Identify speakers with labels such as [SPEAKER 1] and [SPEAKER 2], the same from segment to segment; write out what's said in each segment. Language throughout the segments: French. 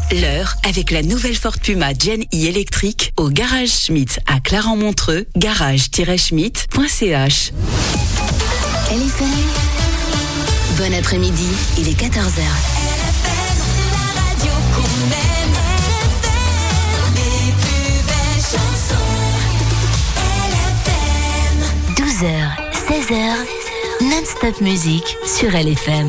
[SPEAKER 1] L'heure avec la nouvelle Ford Puma Gen E électrique au Garage Schmitt à Clarens-Montreux, garage-schmitt.ch.
[SPEAKER 2] LFM, bon après-midi, il est 14h.
[SPEAKER 3] LFM, la radio qu'on aime. LFM, les plus belles chansons. LFM.
[SPEAKER 2] 12h, 16h, non-stop musique sur LFM.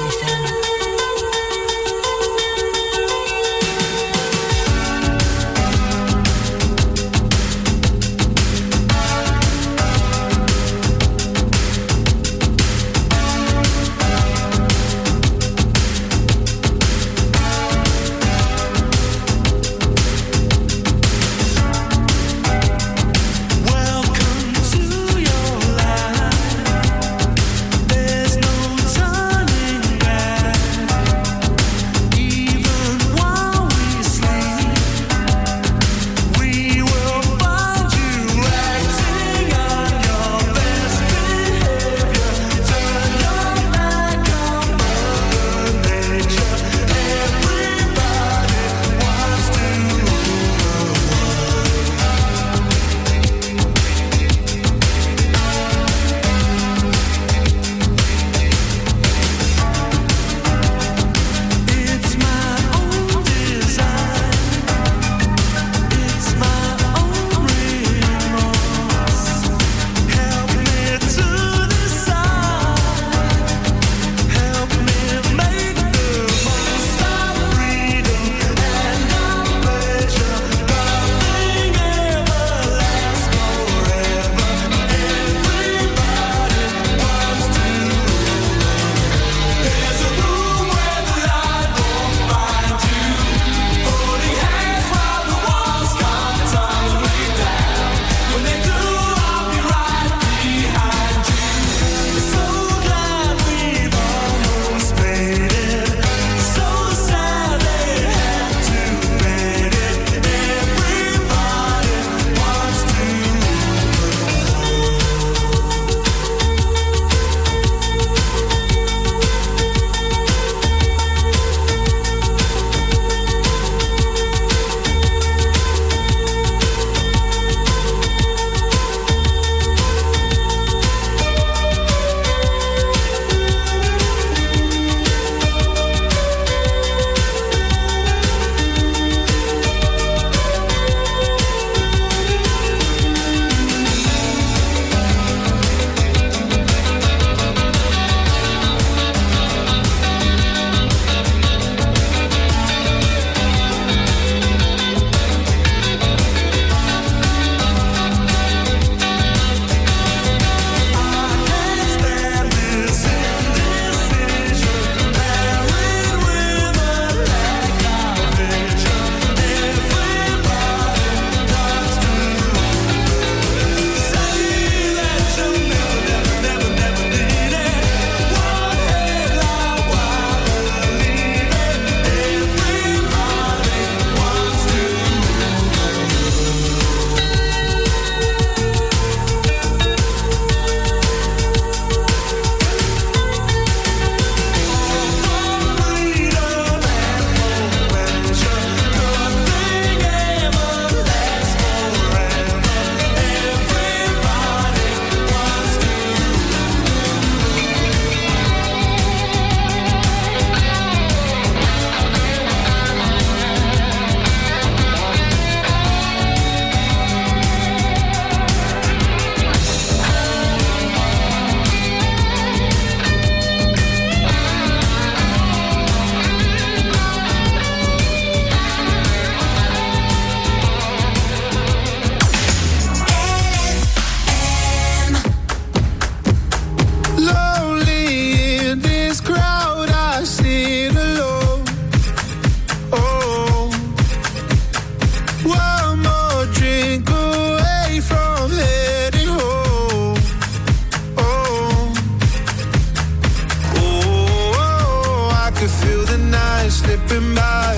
[SPEAKER 4] slipping by,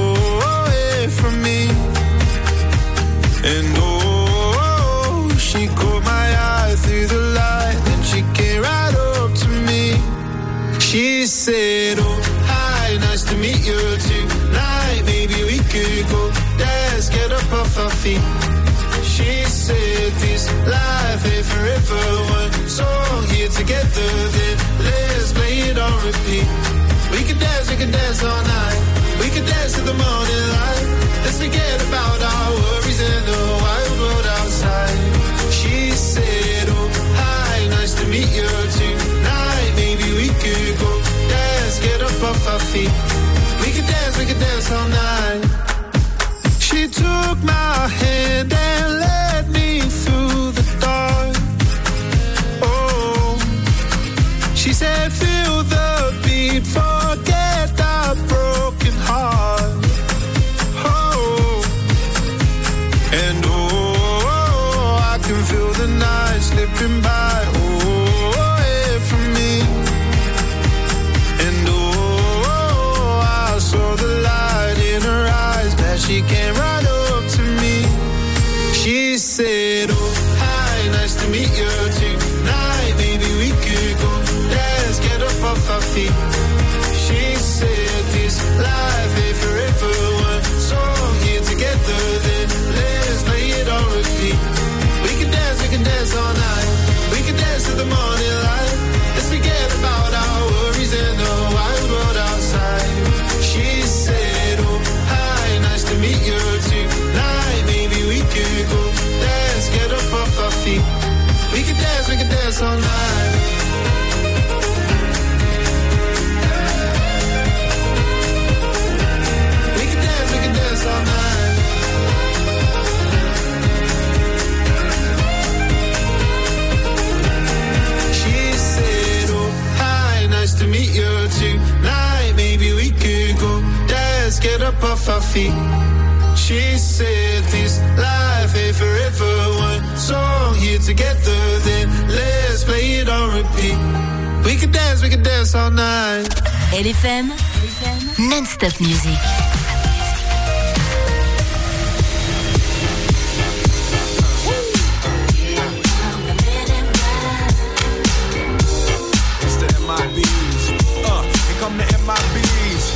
[SPEAKER 4] away from me. And oh, she caught my eye through the light, and she came right up to me. She said, oh, hi, nice to meet you tonight. Maybe could go dance, get up off our feet. She said this life ain't forever. One song here together, then let's play it on repeat. We can dance all night. We can dance to the morning light. Let's forget about our worries and the wild world outside. She said, oh, hi, nice to meet you tonight. Maybe we could go dance, get up off our feet. We can dance all night. She took my hand and led me through the dark. Oh, she said, feel the beat, forget the broken heart. Oh, and oh, I can feel the night slipping by. Oh, away from me. And oh, I saw the light in her eyes that she came right up to me. She said, oh, hi, nice to meet you tonight. Maybe we could go dance, get up off our feet. She said this life ain't forever. One song here together, then let's play it on repeat. We can dance all night. We can dance to the morning light. Let's forget about our worries and the wild world outside. She said, oh, hi, nice to meet you tonight. Maybe we could go dance, get up off our feet. We can dance all night. We can dance all night. She said, oh, hi, nice to meet you tonight. Maybe we could go dance, get up off our feet. She said this life ain't forever. One song here together, then let's play it on repeat. We can dance all night.
[SPEAKER 2] LFM, non-stop music.
[SPEAKER 5] It's the MIBs. Here come the MIBs.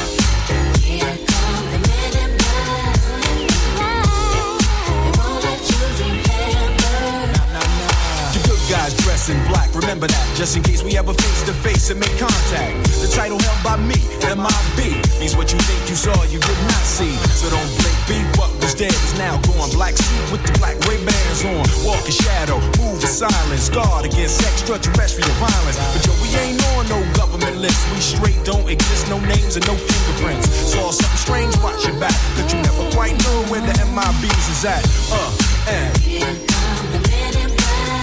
[SPEAKER 5] Guys dressed in black, remember that, just in case we ever face to face and make contact. The title held by me, MIB, means what you think you saw, you did not see. So don't blink, be what was dead is now gone. Black suit with the black Ray-Bans on, walk in shadow, move in silence, guard against extraterrestrial violence. But yo, we ain't on no government list, we straight don't exist, no names and no fingerprints. Saw something strange, watch your back, cause you never quite know where the MIBs is at. And here come the men in black.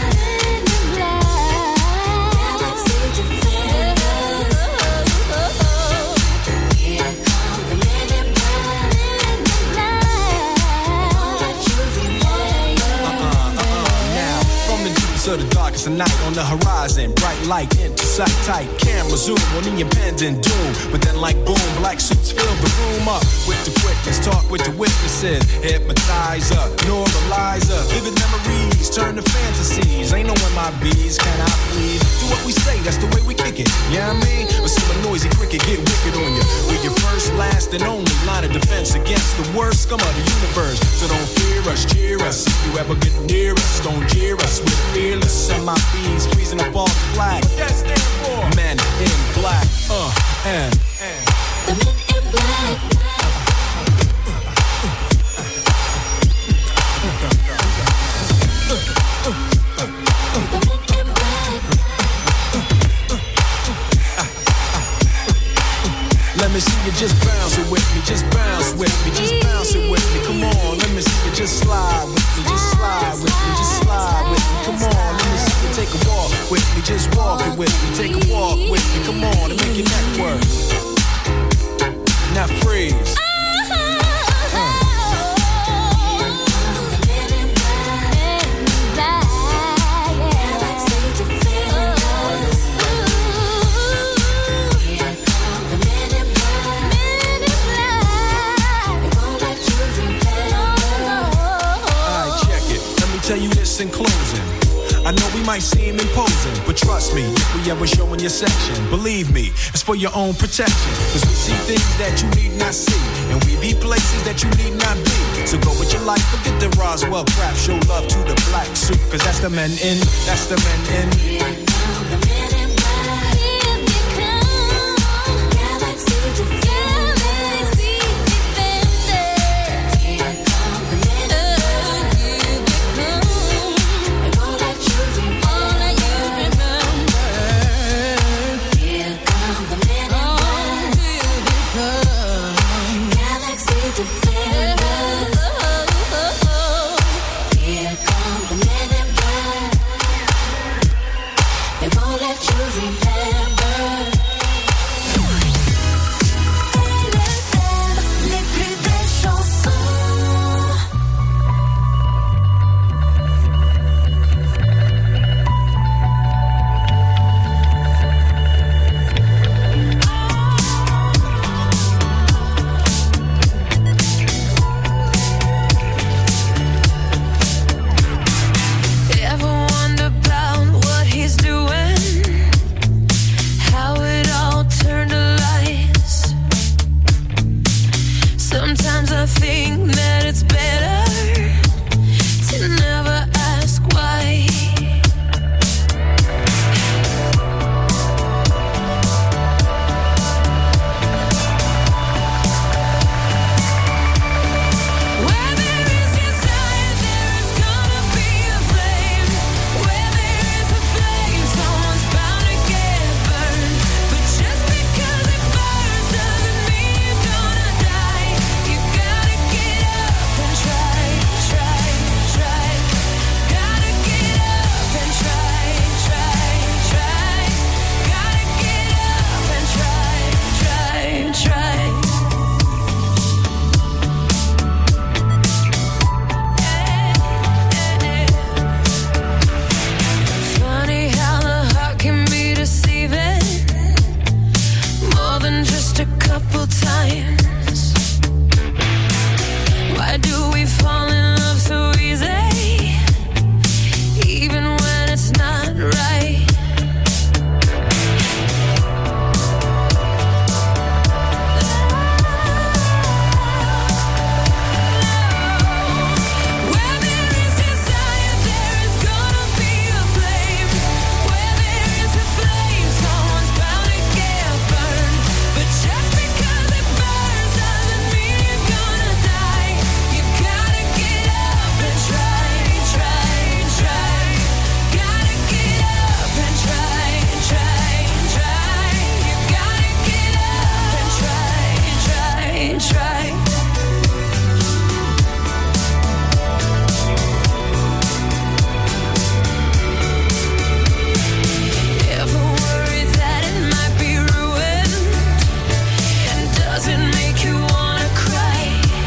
[SPEAKER 5] Of the darkest of night on the horizon, bright light into sight tight, camera zoom on the impending doom, but then like boom, black suits fill the room up with the quickness, talk with the witnesses, hypnotizer, normalizer, vivid memories turn to fantasies, ain't no MIBs, can I please do what we say, that's the way we kick it, yeah, you know what I mean, or see a noisy cricket get wicked on you, we're your first, last and only line of defense against the worst scum of the universe, so don't fear us, cheer us, if you ever get near us, don't jeer us, we're fearless. MIBs freezing up all the flag. What that stand for? Men in black. And the men in black. Let me see you just bounce it with me, just bounce with me, just bounce it with me. Come on, let me see you just slide with me, just slide with me, just slide with me. Come on, let me see you take a walk with me, just walk it with me, take a walk with me. Come on, and make your neck work. Now freeze. Tell you this in closing, I know we might seem imposing, but trust me, if we ever show in your section, believe me, it's for your own protection. Cause we see things that you need not see, and we be places that you need not be. So go with your life, forget the Roswell crap, show love to the black suit, cause that's the men in, that's the men in.
[SPEAKER 3] Here come the men in black. Here they come. Galaxy Defender. Galaxy Defender. Here come the men in black. Here they come. And all that you remember. Here come the men in black. Here they come. Galaxy Defender. Here come the men in black. They won't let you remember. LFM, les plus belles chansons. Ever wonder about what he's doing? How it all turned to lies. Sometimes I think that it's better to never ask why. Where there is desire, there is gonna be a flame. Where there is a flame, someone's bound to get burned. But just because it burns doesn't mean you're gonna die. You gotta get up and try, try, try. Gotta get up and try, try, try. Gotta get up and try, try, try. Funny how the heart can be deceiving more than just a couple times. Why do we fall in love so easy, even when it's not right? Where there is desire, there is gonna be a flame. Where there is a flame, someone's bound to get burned. But just because it burns doesn't mean you're gonna die. You gotta get up and try, try, try. Gotta get up and try, try, try. You gotta get up and try, try, try. Ever worry that it might be ruined? And does it make you wanna cry?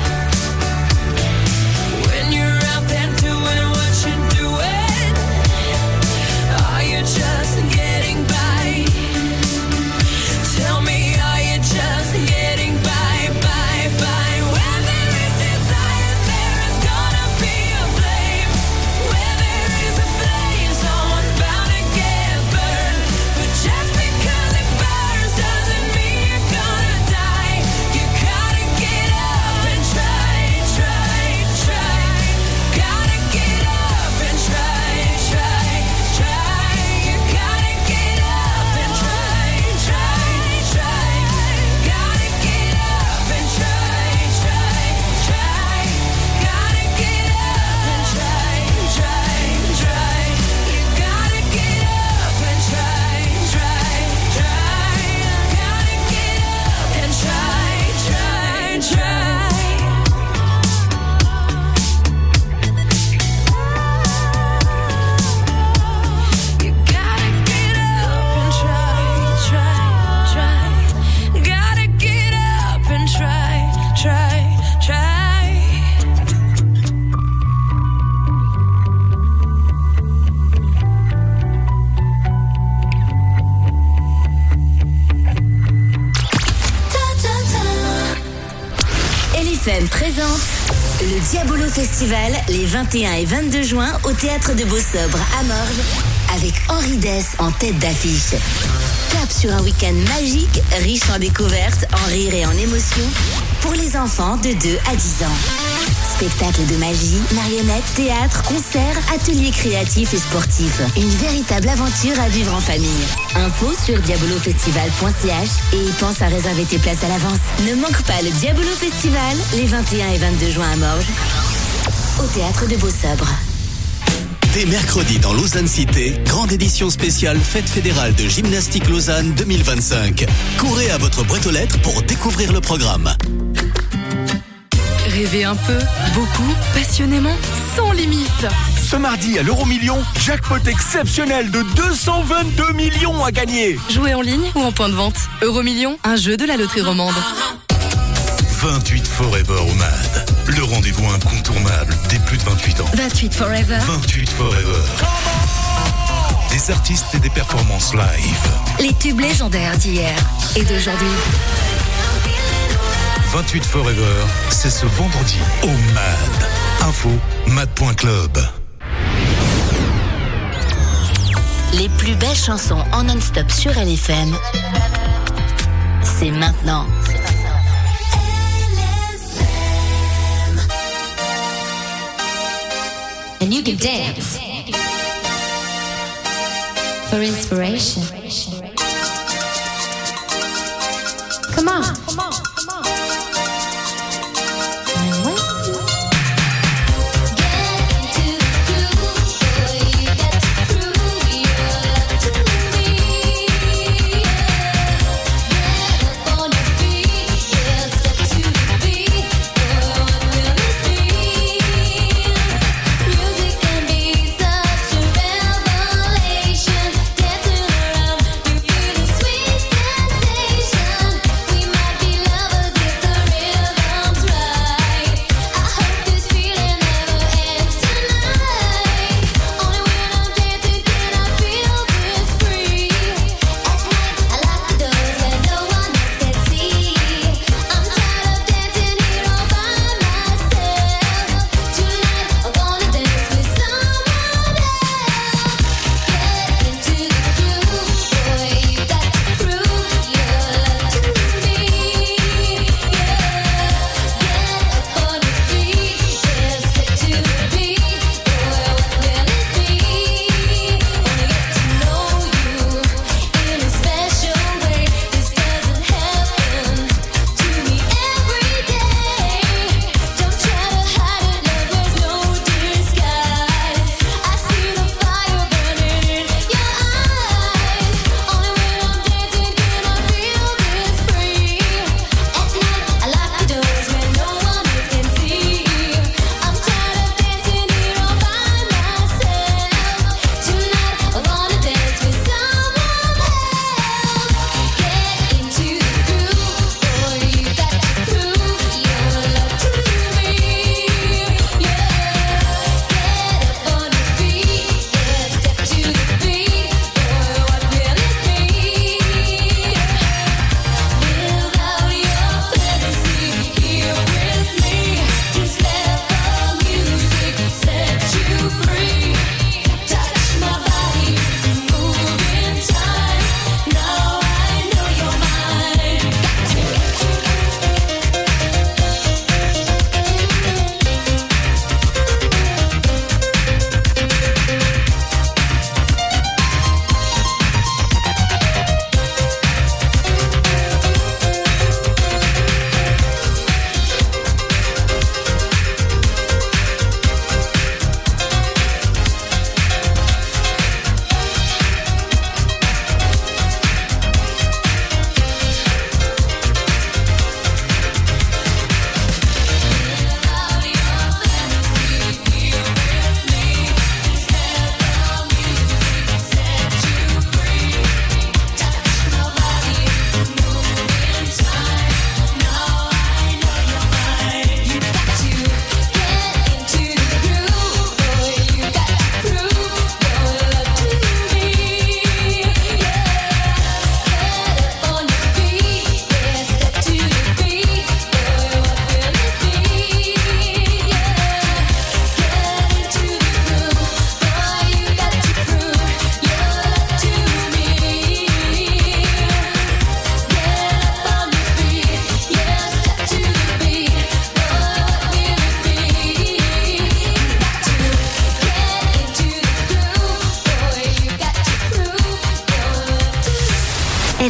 [SPEAKER 3] When you're out there doing what you're doing, are you just getting by? Tell me, are you just getting by, by, by? Where there is desire, there is gonna be a flame. Where there is a flame, someone's bound to get burned. But just because it burns doesn't mean you're gonna die. You gotta get up and try, try, try. Gotta get up and try, try, try. You gotta get up and try, try, try. Gotta get up and try, try, try. Gotta get up and try, try, try. You gotta get up and try, try, try. Gotta get up and try, try, try. You gotta get up and try, try, try. Gotta get up and try, try, try. Ta ta ta.
[SPEAKER 2] LFM présente Le Diabolo Festival, les 21 et 22 juin, au Théâtre de Beau-Sobre à Morges, avec Henri Dess en tête d'affiche. Cap sur un week-end magique, riche en découvertes, en rires et en émotions, pour les enfants de 2 à 10 ans. Spectacle de magie, marionnettes, théâtre, concerts, ateliers créatifs et sportifs. Une véritable aventure à vivre en famille. Info sur diabolofestival.ch et pense à réserver tes places à l'avance. Ne manque pas le Diabolo Festival, les 21 et 22 juin à Morges, au Théâtre de Beau-Sobre.
[SPEAKER 6] Dès mercredi dans Lausanne Cité, grande édition spéciale Fête fédérale de gymnastique Lausanne 2025. Courez à votre boîte aux lettres pour découvrir le programme.
[SPEAKER 7] Rêvez un peu, beaucoup, passionnément, sans limite.
[SPEAKER 8] Ce mardi à l'Euro-Million, jackpot exceptionnel de 222 millions à gagner.
[SPEAKER 7] Jouez en ligne ou en point de vente. Euro-Million, un jeu de la loterie romande.
[SPEAKER 9] 28 Forever au MAD. Le rendez-vous incontournable des plus de 28 ans.
[SPEAKER 2] 28 Forever.
[SPEAKER 9] 28 Forever. Des artistes et des performances live.
[SPEAKER 2] Les tubes légendaires d'hier et d'aujourd'hui.
[SPEAKER 9] 28 Forever, c'est ce vendredi au MAD. Info, mad.club.
[SPEAKER 2] Les plus belles chansons en non-stop sur LFM, c'est maintenant. And you can dance for inspiration. Come on.
[SPEAKER 3] Sweet sensation, we might be lovers.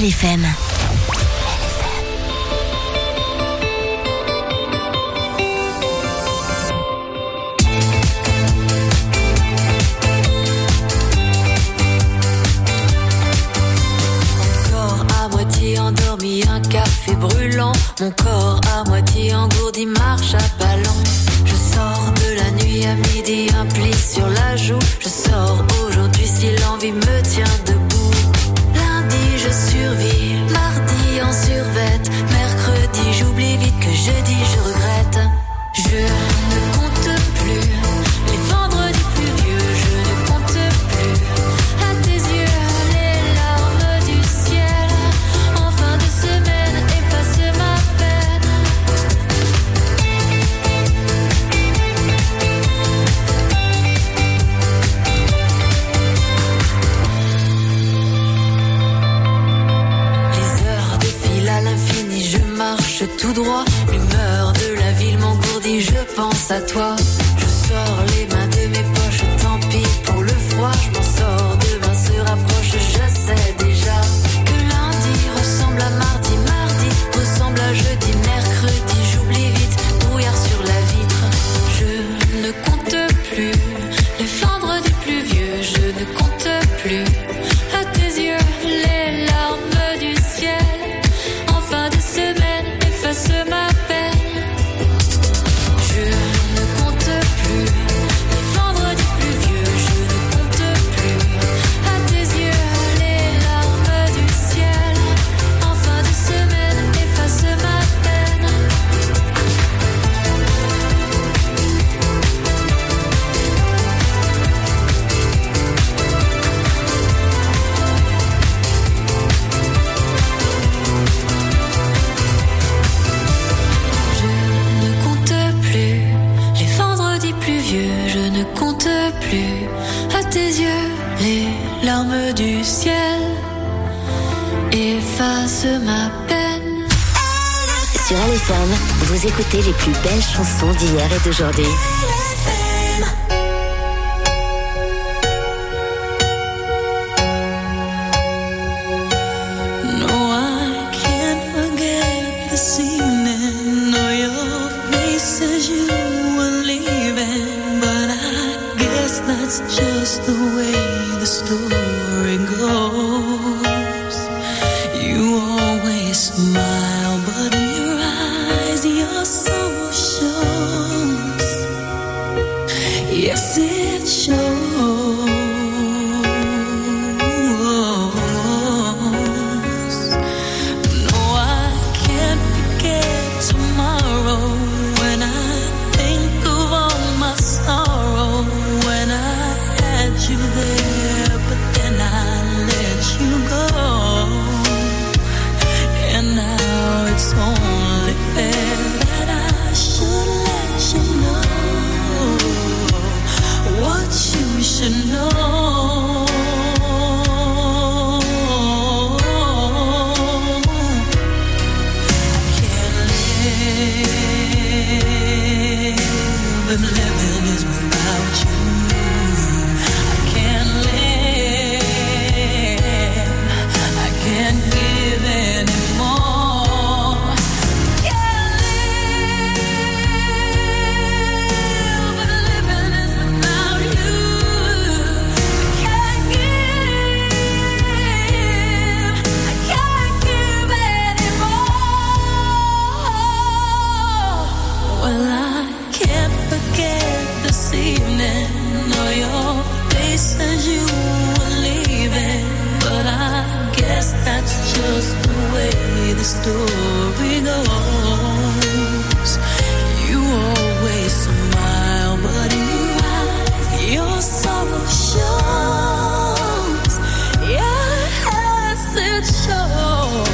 [SPEAKER 2] LFM.
[SPEAKER 3] Endormi, un café brûlant, mon corps à moitié engourdi marche à pas lents. Je sors de la nuit à midi, un pli sur la joue. Je sors aujourd'hui si l'envie me tient debout. Lundi je survis, mardi en survette, mercredi j'oublie vite que jeudi je regrette. Je ne compte plus les vendredis pluvieux, je ne compte plus à tes yeux les larmes du ciel. En fin de semaine, efface ma peine. Les heures défilent à l'infini, je marche tout droit. L'humeur de la ville m'engourdit, je pense à toi. Je sors les mains de mes poches, tant pis pour le froid. Je m'en sors, demain se rapproche, je sais déjà que lundi ressemble à mardi, mardi ressemble à jeudi, mercredi j'oublie vite, brouillard sur la vitre. Je ne compte plus les vendredis pluvieux, je ne compte plus à tes yeux les larmes du ciel. En fin de semaine, efface ma peine. Je ne compte plus les vendredis pluvieux, je ne compte plus à tes yeux les larmes du ciel. En fin de semaine, efface ma peine. Je ne compte plus les vendredis pluvieux, je ne compte plus à tes yeux les larmes du ciel. Efface ma peine.
[SPEAKER 2] Sur LFM, vous écoutez les plus belles chansons d'hier et d'aujourd'hui.
[SPEAKER 3] No, I can't forget this evening. No, your face as you were leaving. But I guess that's just the way the story goes. You always smile, but in your eyes your sorrow shows. Yes, it shows. No, I can't forget tomorrow when I think of all my sorrow. When I had you there, but then I let you go. And now it's only fair that I should let you know what you should know. I can't live if living is without you. I can't live, I can't give anymore. Can't live if living is without you. Can't give, I can't give anymore. Well, I can't forget this evening, or your face as you were leaving. But I guess that's just the way the story goes. You always smile, but in your eyes your sorrow shows. Yes, it shows.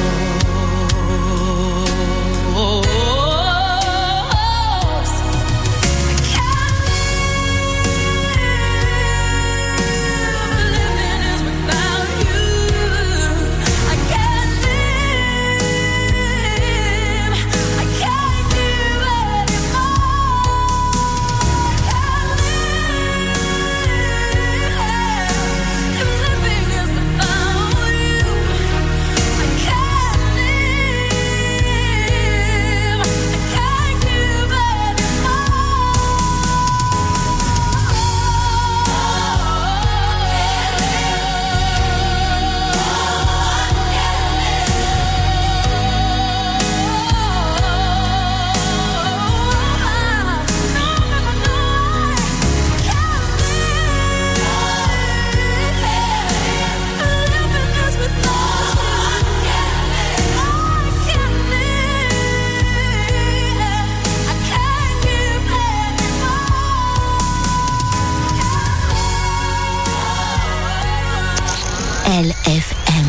[SPEAKER 3] I can't live, living is without you. I can't live, I can't give
[SPEAKER 2] LFM.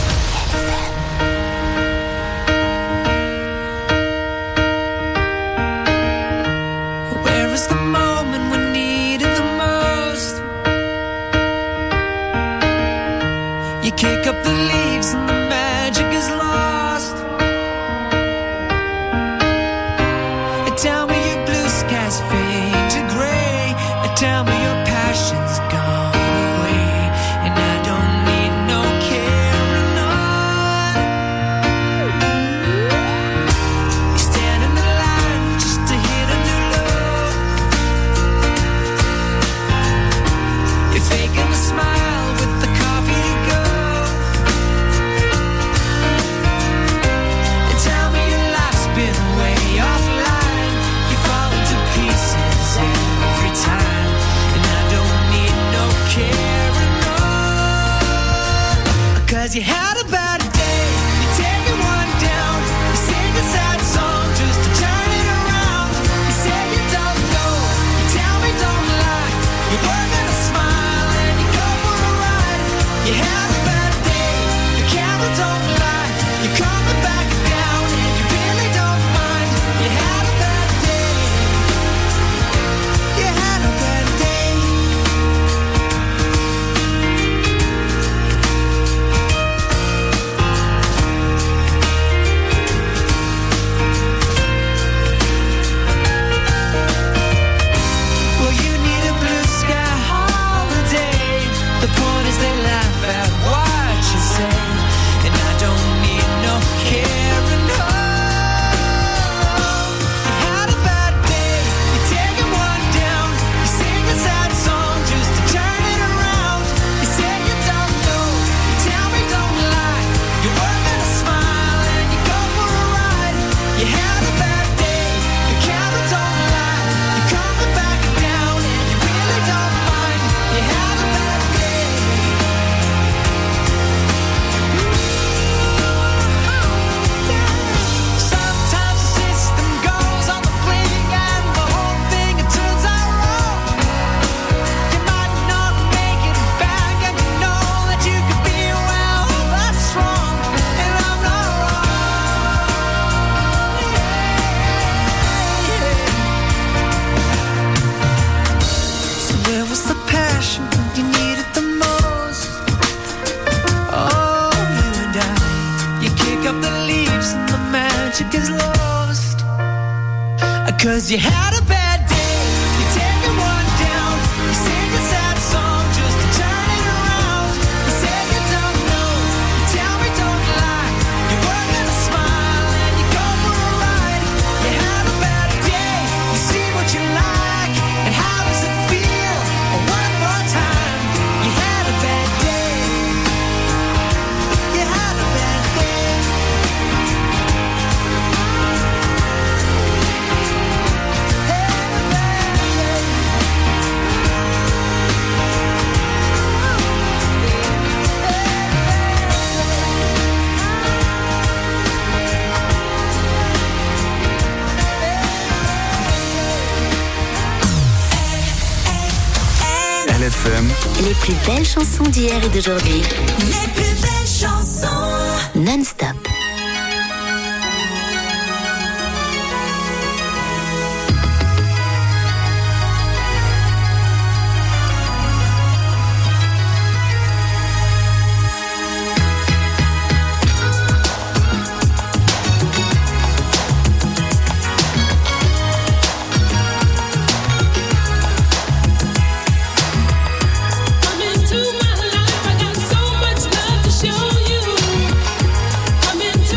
[SPEAKER 3] Where is the moment we need it the most? You kick up the leaves and the magic is lost. Tell me your blue skies fade to gray. Tell me your passion's gone away. And I don't need no carrying on. You stand in the line just to hit a new low. You're faking a smile with the coffee to go. And tell me your life's been way offline. You fall into pieces every time. And I don't need no carrying on. 'Cause you had a bad day. You're taking one down. You sing a sad song just to turn it around. You say you don't know. You tell me don't lie. You're working a smile and you go for a ride. You had a bad day. The camera don't lie. You're coming back down and you really don't mind. You had a bad day. You had a bad day. Well, you need a blue sky holiday. The point is they laugh at what you say. And I don't need no carrying on. You had a bad day. You're taking one down. You sing a sad song just to turn it around. You say you don't know. You tell me don't lie. You're working a smile and you go for a ride. You had a bad day. The camera don't lie. You're coming back down and you really don't mind. You had a bad day. Sometimes the system goes on the blink and the whole thing it turns out wrong. You might not make it back and you know that you could be well, that's wrong, and I'm not wrong. So where was the passion when you needed the most? Oh, you and I, you kick up the leaves and the magic is lost. 'Cause you had a bad day. You're taking one down. You sing a sad song just to turn it around. You say you don't know. You tell me don't lie. You're working a smile and you go for a ride. You had a bad day. You see what you like and how does it feel? One more time. You had a bad day. You had a bad day.
[SPEAKER 10] LFM.
[SPEAKER 2] Les plus belles chansons d'hier et d'aujourd'hui.
[SPEAKER 3] Les plus belles chansons.
[SPEAKER 2] Non-stop.
[SPEAKER 3] Come into my life, I got so much love to show you. Come into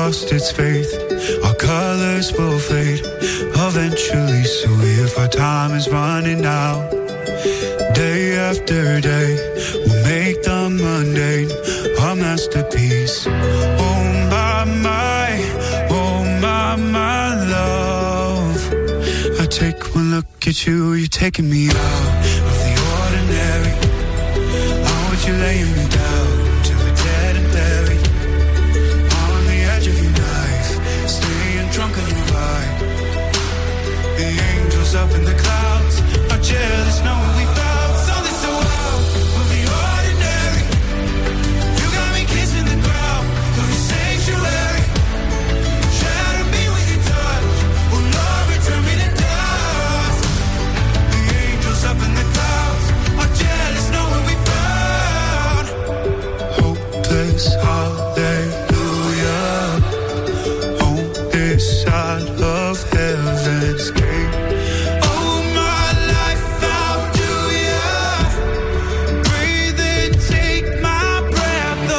[SPEAKER 4] lost its faith. Our colors will fade eventually. So if our time is running out, day after day, we'll make the mundane a masterpiece. Oh my love. I take one look at you, you're taking me out of the ordinary. I want you laying me down till we're dead and buried. On the edge of your knife, staying drunk on your vibe. The angels up in the clouds are jealous knowing we found something so out of the ordinary. You got me kissing the ground of your sanctuary. Shatter me with your touch, oh Lord, return me to dust. The angels up in the clouds are jealous knowing we found hopeless hallelujah on this side of heaven's gate. Oh my life, how do ya breathe and take my breath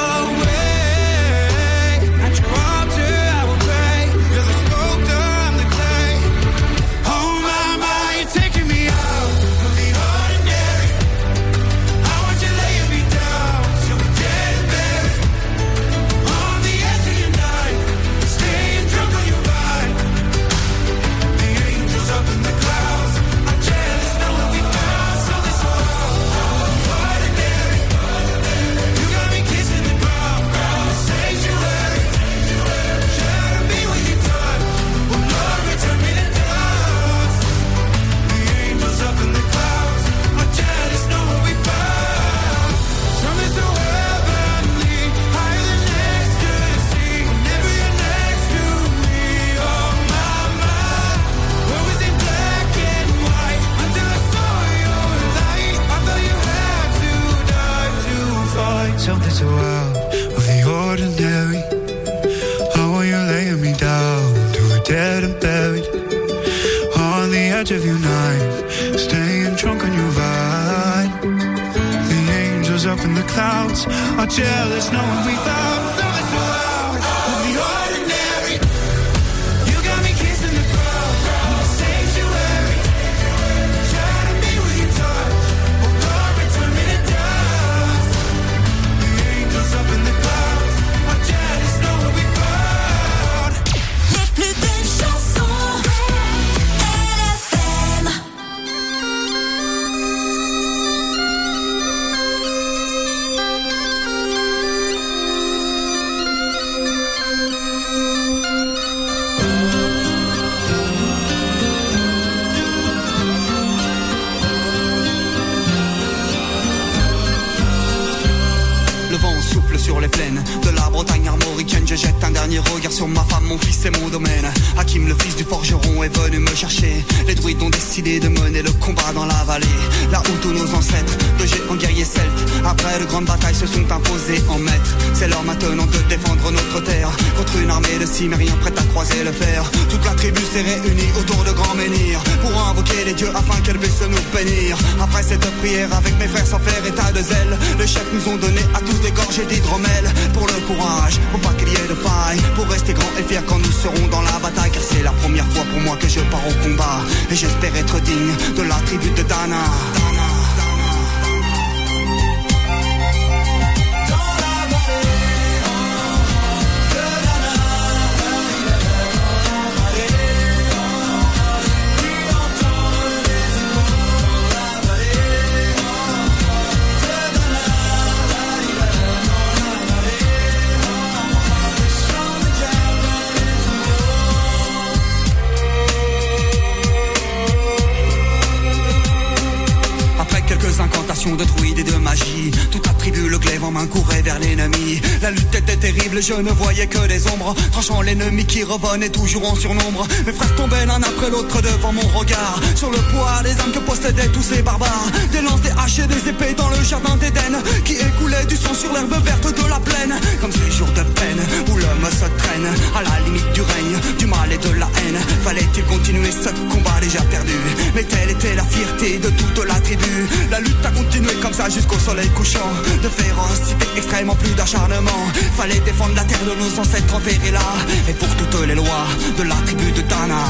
[SPEAKER 4] away? At your altar I will pray. You're the sculptor, I'm the clay. Oh my, you're taking me out of the ordinary. I want you laying me down till we're dead and buried. On the edge of your knife, staying drunk on your vine. The angels up in the clouds are jealous knowing we found something so ordinary. You got me kissing the ground, the sanctuary. Shatter me with your touch, oh Lord, return me to dust. The angels up in the clouds are jealous knowing we found something so heavenly, higher than ecstasy. Whenever you're next to me, oh my, what was in black and white until I saw your light. I thought you had to die to find something so out of the ordinary. How are you laying me down to a dead and buried? On the edge of your knife, staying drunk on your vine. The angels up in the clouds are jealous knowing we found something so out of the ordinary. You got me kissing the ground, the sanctuary. Shatter me with your touch, oh Lord, return me to dust. The angels up in the clouds are jealous knowing we found.
[SPEAKER 3] Les plus belles chansons RFM.
[SPEAKER 10] Le vent souffle sur les plaines de la Bretagne armoricaine. Je jette un dernier regard sur ma femme, mon fils et mon domaine. Hakim, le fils du forgeron, est venu me chercher. Les druides ont décidé de mener le combat dans la vallée, là où tous nos ancêtres, de géants guerriers celtes, après de grandes batailles se sont imposés en maîtres. C'est l'heure maintenant de défendre notre terre contre une armée de cimériens prête à croiser le fer. Toute la tribu s'est réunie autour de grands menhirs pour invoquer les dieux afin qu'elle puisse nous bénir. Après cette prière avec mes frères sans faire état de zèle, les chefs nous ont donné à tous des gorgées d'hydromel. Pour le courage, pour pas qu'il y ait de faille, pour rester grand et fier quand nous serons dans la bataille. Car c'est la première fois pour moi que je pars au combat, et j'espère être digne de la tribu de Dana. Incantations de druides et de magie, toute la tribu le glaive en main courait vers l'ennemi. La lutte était terrible, je ne voyais que des ombres, tranchant l'ennemi qui revenait toujours en surnombre. Mes frères tombaient l'un après l'autre devant mon regard, sur le poids des âmes que possédaient tous ces barbares. Des lances, des haches et des épées dans le jardin d'Éden, qui écoulait du sang sur l'herbe verte de la plaine. Comme ces jours de peine où l'homme se traîne à la limite du règne du mal mal et de la haine. Fallait-il continuer ce combat déjà perdu? Mais telle était la fierté de toute la tribu. La lutte a continué comme ça jusqu'au soleil couchant. De férocité extrême en plus d'acharnement. Fallait défendre la terre de nos ancêtres enterrés là. Et pour toutes les lois de la tribu de Dana.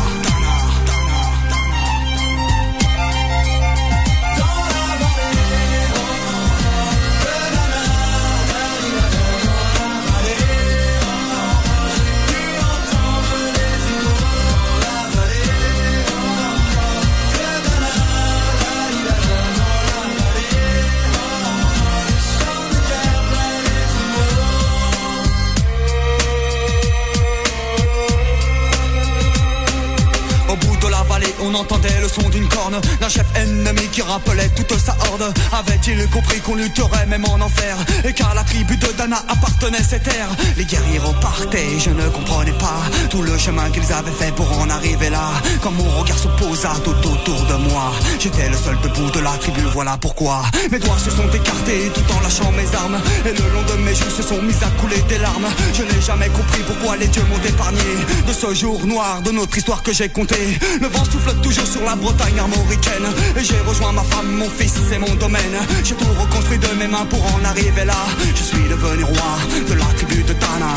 [SPEAKER 10] On entendait le son d'une corne d'un chef ennemi qui rappelait toute sa horde. Avait-il compris qu'on lutterait même en enfer, et qu'à la tribu de Dana appartenait ces terres? Les guerriers repartaient, je ne comprenais pas tout le chemin qu'ils avaient fait pour en arriver là. Quand mon regard se posa tout autour de moi, j'étais le seul debout de la tribu, voilà pourquoi mes doigts se sont écartés tout en lâchant mes armes. Et le long de mes joues se sont mis à couler des larmes. Je n'ai jamais compris pourquoi les dieux m'ont épargné de ce jour noir de notre histoire que j'ai compté. Le vent souffle toujours sur la Bretagne armoricaine, et j'ai rejoint ma femme, mon fils et mon domaine. J'ai tout reconstruit de mes mains pour en arriver là. Je suis devenu roi de la tribu de Dana.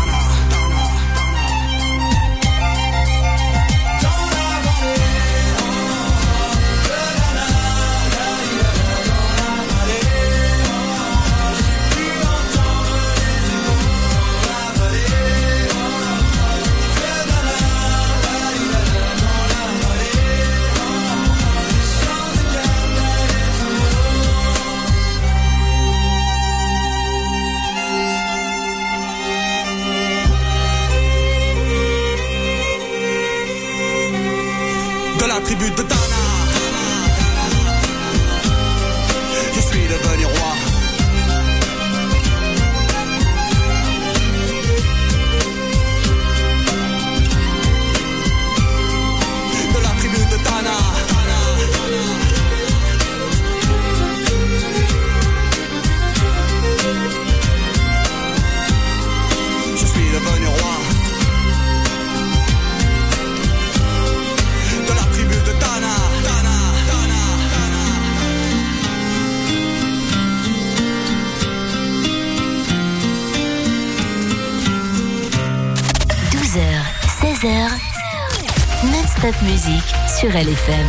[SPEAKER 10] Tribu de Dana, je suis devenu roi. De la tribu de Dana. Je suis devenu roi.
[SPEAKER 2] 16h, non-stop musique sur LFM.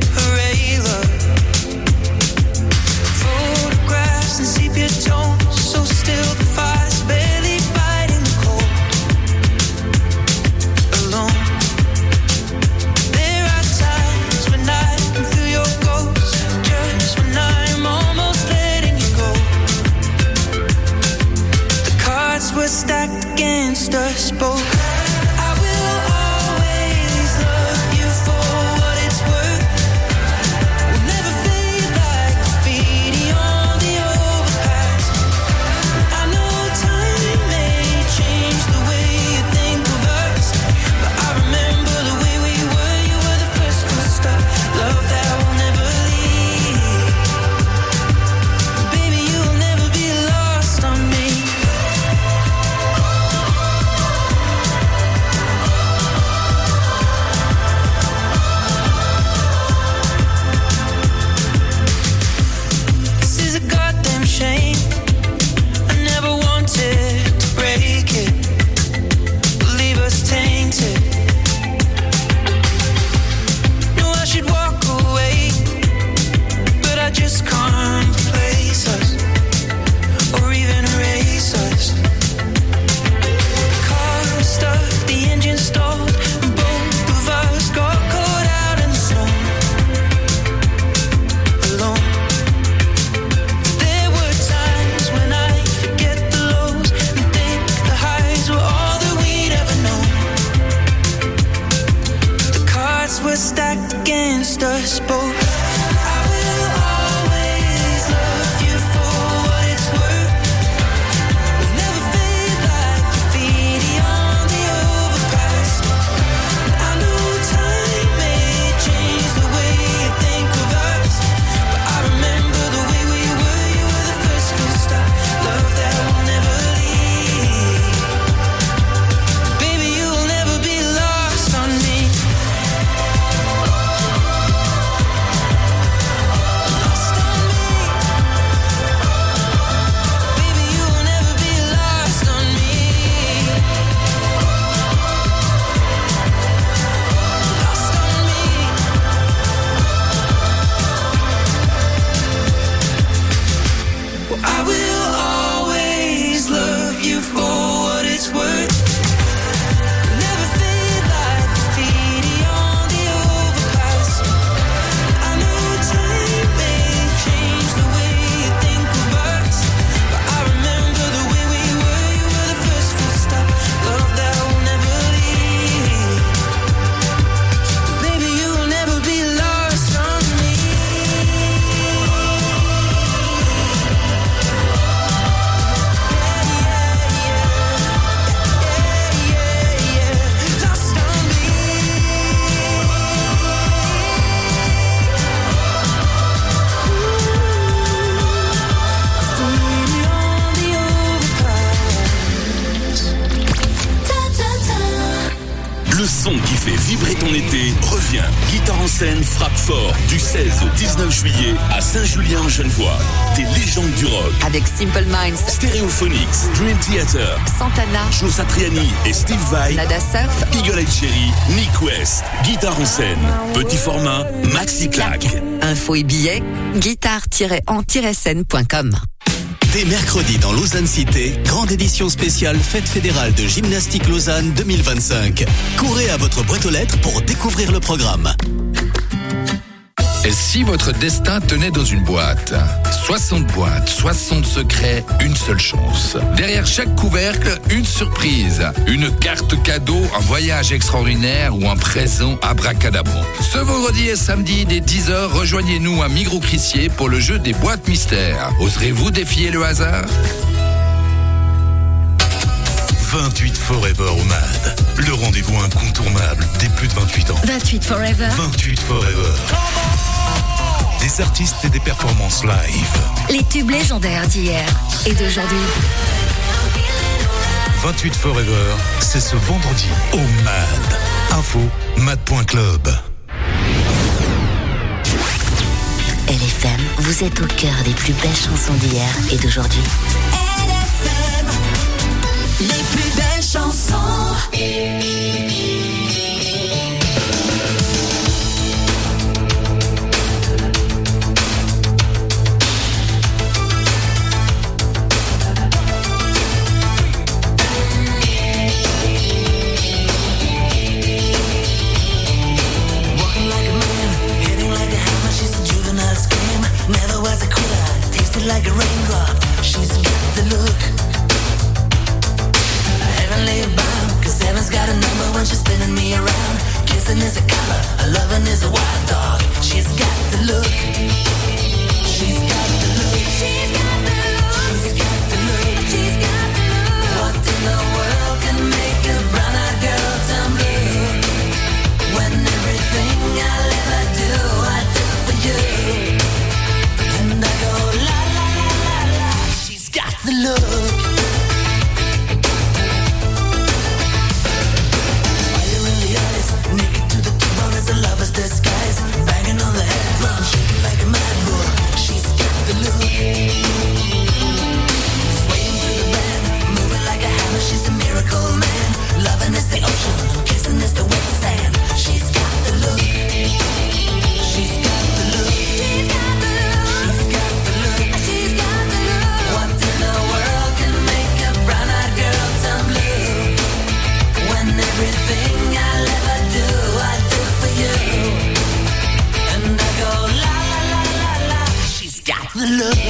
[SPEAKER 3] Photographs and sepia tones, so
[SPEAKER 11] fait vibrer ton été revient. Guitare en scène frappe fort du 16 au 19 juillet à Saint-Julien-en-Genevois. Des légendes du rock.
[SPEAKER 7] Avec Simple Minds,
[SPEAKER 11] Stereophonics, Dream Theater,
[SPEAKER 7] Santana,
[SPEAKER 11] Joe Satriani et Steve Vai,
[SPEAKER 7] Nada Surf,
[SPEAKER 11] Eagle Eye Cherry, Nick West. Guitare en scène. Petit format, maxi claque.
[SPEAKER 7] info et billets, guitare-en-scène.com.
[SPEAKER 6] Dès mercredi dans Lausanne Cité, grande édition spéciale Fête fédérale de gymnastique Lausanne 2025. Courez à votre boîte aux lettres pour découvrir le programme.
[SPEAKER 12] Et si votre destin tenait dans une boîte ? 60 boîtes, 60 secrets, une seule chance. Derrière chaque couvercle, une surprise. Une carte cadeau, un voyage extraordinaire ou un présent abracadabrant. Ce vendredi et samedi dès 10h, rejoignez-nous à Migros-Crissier pour le jeu des boîtes mystères. Oserez-vous défier le hasard ?
[SPEAKER 9] 28 Forever au MAD. Le rendez-vous incontournable des plus de 28 ans.
[SPEAKER 2] 28 Forever.
[SPEAKER 9] 28 Forever. Des artistes et des performances live.
[SPEAKER 2] Les tubes légendaires d'hier et d'aujourd'hui.
[SPEAKER 9] 28 Forever, c'est ce vendredi au MAD. Info, mad.club.
[SPEAKER 2] LFM, vous êtes au cœur des plus belles chansons d'hier et d'aujourd'hui.
[SPEAKER 3] LFM, les plus belles chansons.
[SPEAKER 13] Never was a quitter, tasted like a raindrop. She's got the look. Heavenly bound, cause heaven's got a number when she's spinning me around. Kissing is a color, a loving is a wild dog. She's got the look. She's got the look. She's got the look. She's got the look. She's got the look. What in the world can make a brown-eyed girl turn blue? When everything I'll ever do, I do for you. And I go la la la la la. She's got the look. Fire in the eyes, naked to the bone as a lover's disguise. Banging on the head drum, shaking like a mad bull. She's got the look. Swaying through the band, moving like a hammer. She's a miracle man. Loving is the ocean, kissing is the wet sand. She's got the look. She's got the look. She's got the look. She's got the look. She's got the look. What in the world can make a brown-eyed girl turn blue? When everything I'll ever do, I do for you. And I go la la la la la. She's got the look.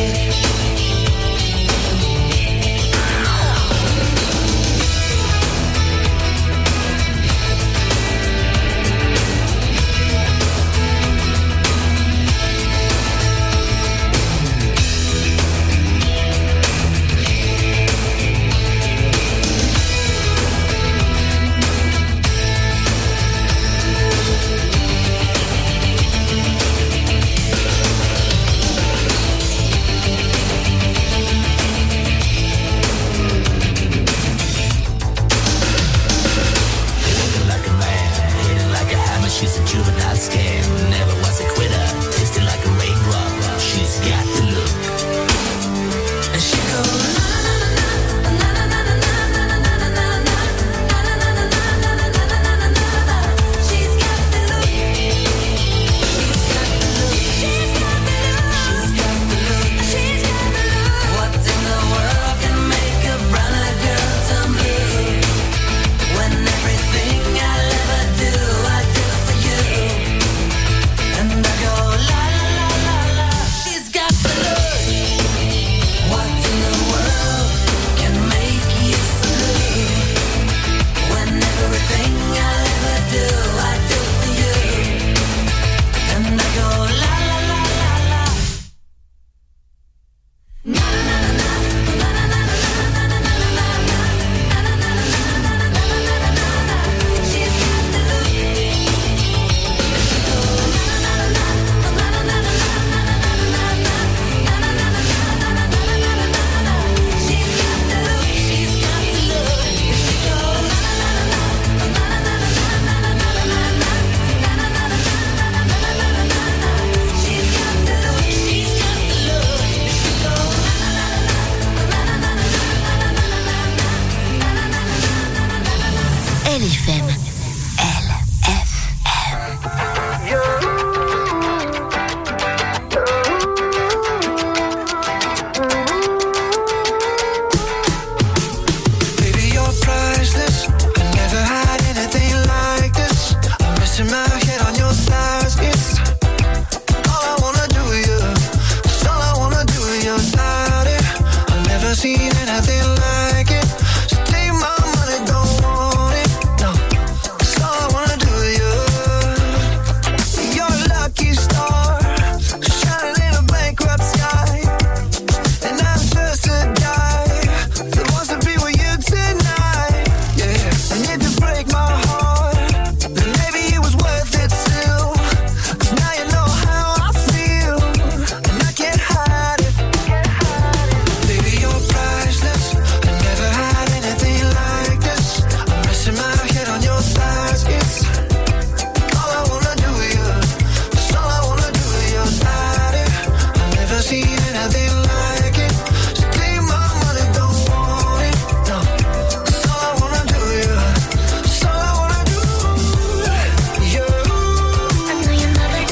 [SPEAKER 4] never seen anything like it. So take my money, don't want it. No, that's all I wanna do, yeah. That's all I wanna do, yeah. I know you love it,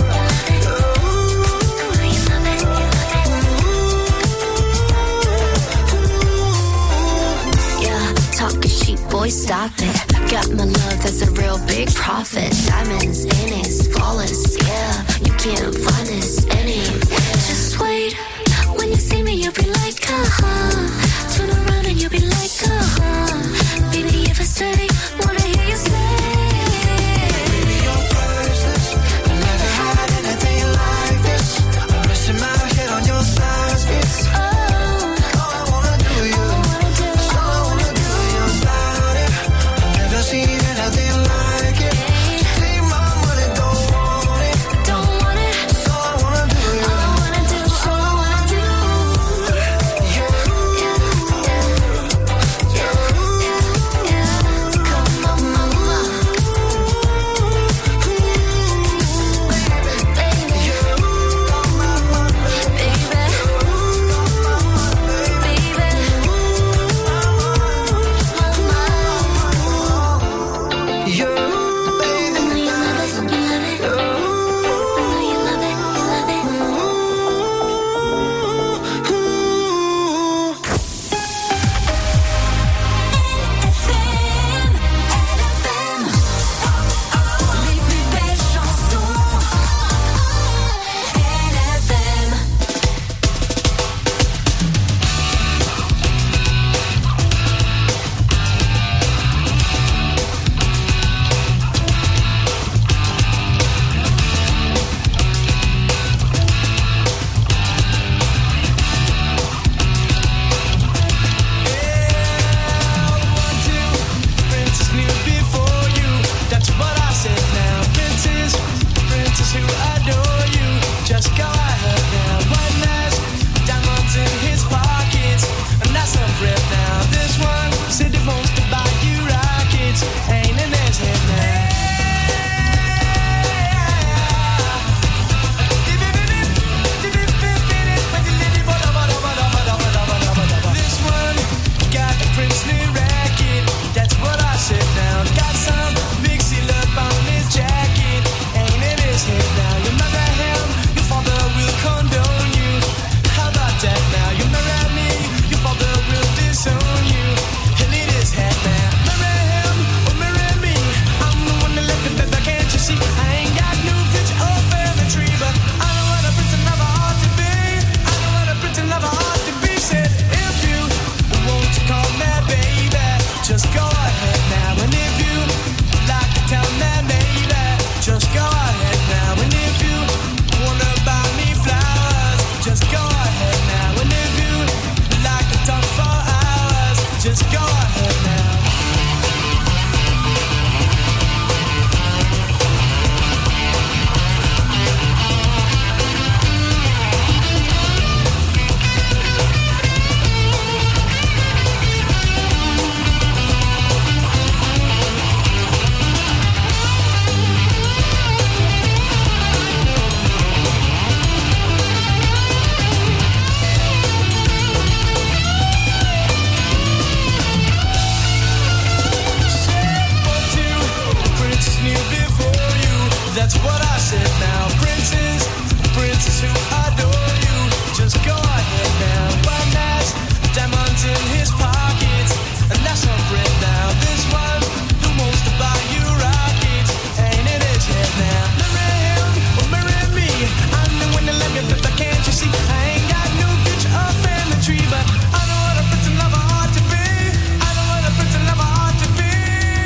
[SPEAKER 14] Yeah, talking cheap, boy, stop it. Got my love, that's a real big profit. Diamonds in his flawless, yeah. You can't find this anywhere. Just wait, when you see me, you'll be like, turn around and you'll be like, baby, if I stay, wanna hear you say,
[SPEAKER 4] baby, you're priceless. I never had anything like this. I'm resting my head on your thighs. It's all I wanna do, yeah. It's all I wanna do, your body. I've never seen anything like it. So take my money, don't want it.
[SPEAKER 14] don't want it.
[SPEAKER 4] It's all I wanna do, yeah.
[SPEAKER 14] All I wanna do, all I wanna do. Come on, mama.
[SPEAKER 4] Princess knew before you. That's what I said now. Princess, princess who adore you. Just go ahead now. One last diamonds in his pockets, and that's a rip now. This one said he wants to buy you rockets. Ain't in his head now. This one got a princely racket. That's what I said now. Got some big seal up on his jacket. Ain't in his head now. You marry him, your father will condone you. How about that now? You marry me, your father will disown you. He'll eat his head now. Marry him or marry me. I'm the one that left it better, can't you see? I ain't got no future or family tree, but I know what a prince and never ought to be. I know what a prince and never ought to be. Said if you want to call me baby, just go ahead now. And if you like to tell me maybe, just go ahead now. And if you wanna buy me flowers, just go ahead now. And if you like to talk for hours, just go ahead now. Princess knew before you. That's what I said now. Princess, princess who adore you. Just go ahead now. One last diamonds in his pockets, and that's a bread now. This one who wants to buy you rockets. Ain't in his head now. Marry him or marry me. I'm the one that left you, but can't you see? I ain't got no future or family tree, but I know what a prince and lover ought to be. I know what a prince and lover ought to be.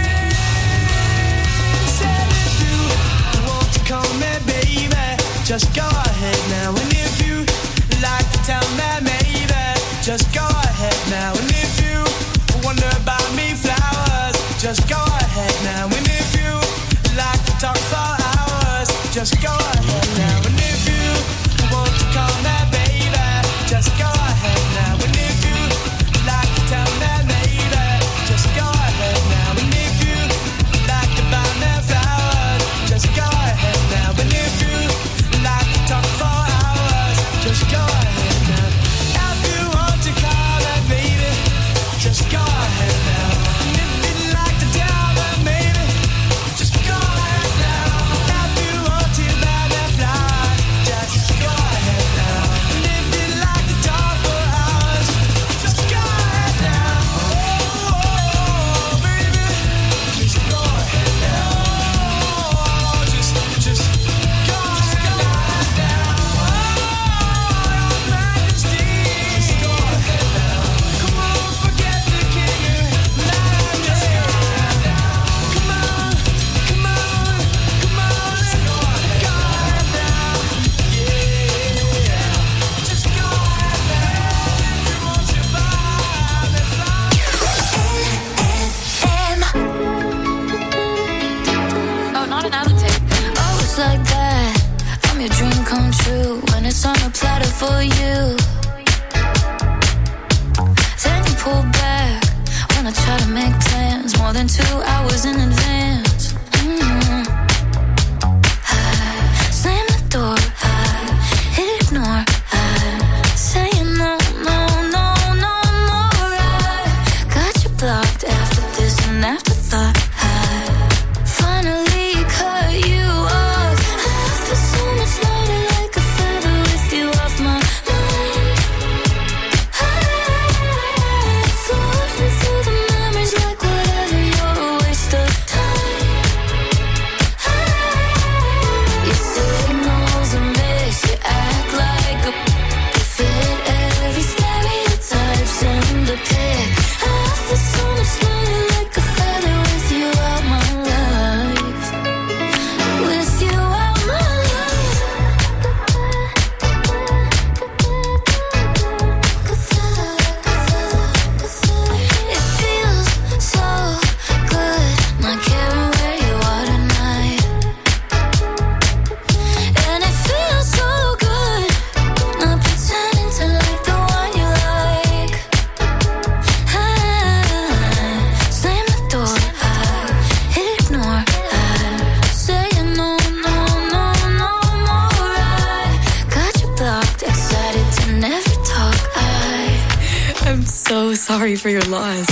[SPEAKER 4] Said if you want to call me baby, just go ahead now. And if you like to tell me maybe, just go ahead now. And if you wanna buy me flowers, just go ahead now. And if you like to talk for hours, just go ahead now. And if you want to call me baby, just go ahead now. And if you like to tell me maybe, just go ahead now. And if you like to buy me flowers, just go ahead now. And if you like to talk for hours, just go ahead.
[SPEAKER 7] I'm so sorry for your loss.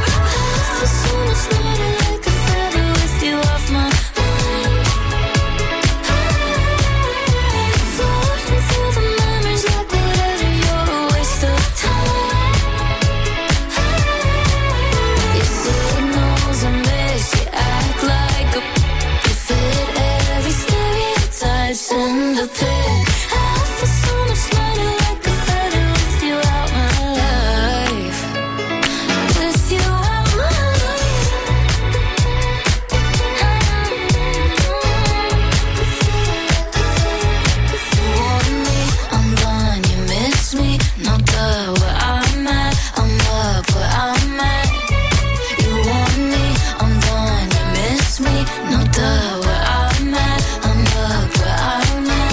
[SPEAKER 14] In the pit, I feel so much lighter, like a feather with you out my life. With you out my life. You want me, I'm gone, you miss me. No duh, where I'm at, I'm up where I'm at. You want me, I'm gone, you miss me. No duh, where I'm at, I'm up where I'm at.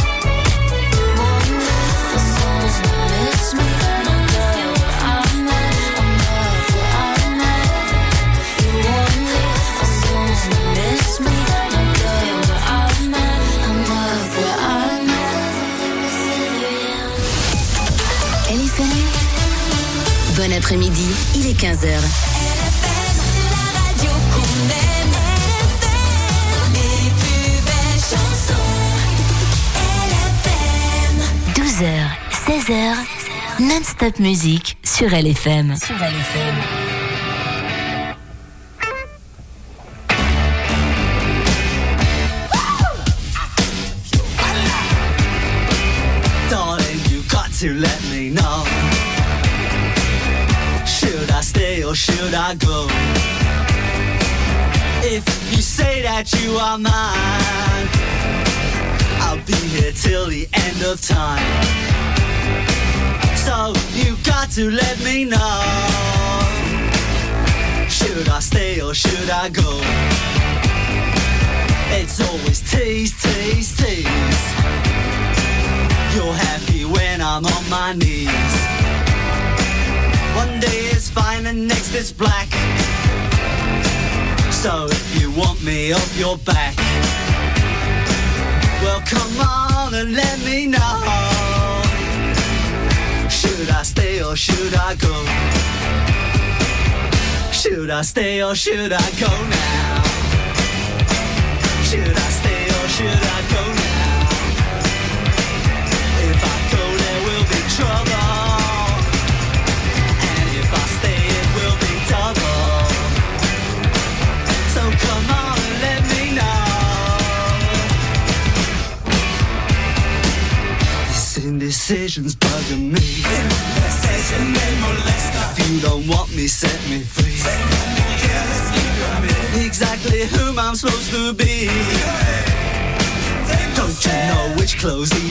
[SPEAKER 2] Bon après-midi, il est 15h.
[SPEAKER 3] La radio qu'on aime, les plus belles chansons. LFM.
[SPEAKER 2] 12h, 16h, non-stop musique sur LFM.
[SPEAKER 10] Darling, you got to let me know. Should I stay or should I go? If you say that you are mine, I'll be here till the end of time. So you got to let me know. Should I stay or should I go? It's always tease, tease, tease. You're happy when I'm on my knees. One day is fine and next is black. So if you want me off your back, well come on and let me know. Should I stay or should I go? Should I stay or should I go now? Should I stay or should I go now? If I go there will be trouble. Come on and let me know. This indecision's bugging me. If you don't want me, set me free. Exactly whom I'm supposed to be. Don't you know which clothes